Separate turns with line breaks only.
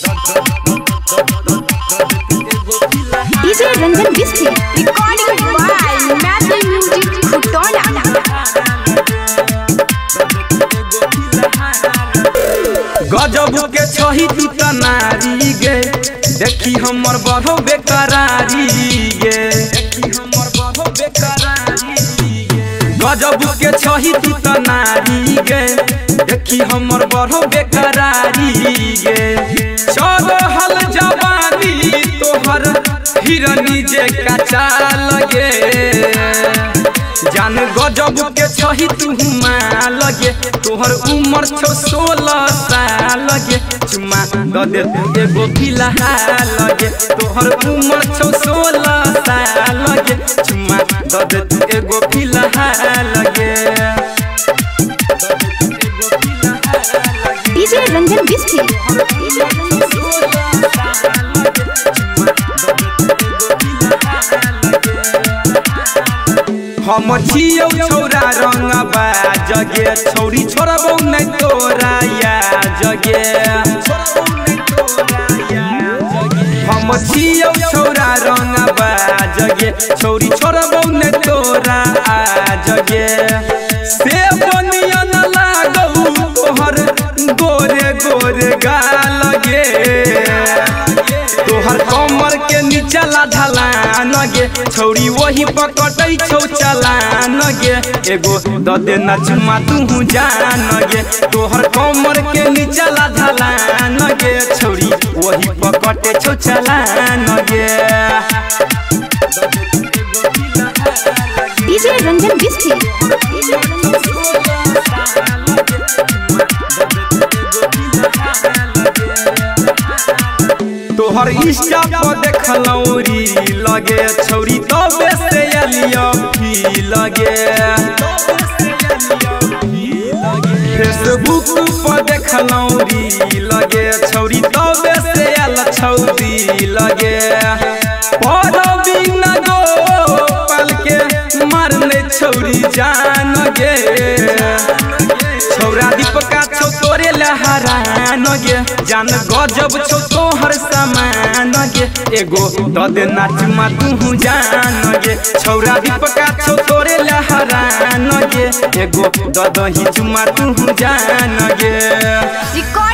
DJ Ranjan Bisky, recording by Matthew Music Khutona.
गजब के छही तू तनारी गे, देखी हमर बढ़ो बेकरारी गे, गजब के छही तू तनारी गे, देखी हमर बढ़ो बेकरारी गे। चलो हल जवानी तोहर हिरनी जे कचा लगे, जान गजब के छही तू लगे, तोहर उम्र 16 साल लगे, चुमा द दे तू एगो फिलहाल लगे, तोहर उम्र 16 साल लगे, चुमा द दे तू एगो फिलहाल लगे।
DJ Ranjan Bisky,
हम छियौ छौरा रंगबा जगे, छौरी छोड़बौ नहीं तोरा या जगे। हम छियौ छौरा रंगबा जगे, छौरी छोड़बौ नहीं तोरा आ जगे। से बनिया न लागौ तोहर गोरे गोरे गाल गे, तोहर कमर के नीचला ढलान गे, छौरी वही पकटै छौ चलान गे, एगो द दे ना चुमा तू जान गे, तोहर कमर के नीचला ढलान गे, छौरी वही पकटे छौ चलान गे।
DJ Ranjan Bisky,
तोहर इंस्टा पर देखलौ रील लगे, छौरी तबे से अलिया फी लगे। फेसबुक पर देखलौ रील लगे, छौरी तबे से अल छौरी लगे। परबी न गोपाल के मारने छौरी जान गे, छौरा दीपका छौ तोरे लहरान गे, जान गजब छौ तोहर समान गे, एगो द दे ना चुमा तू जान गे, छौरा दीपका छौ तोरे लहरान गे, एगो द दही चुमा तू जान गे।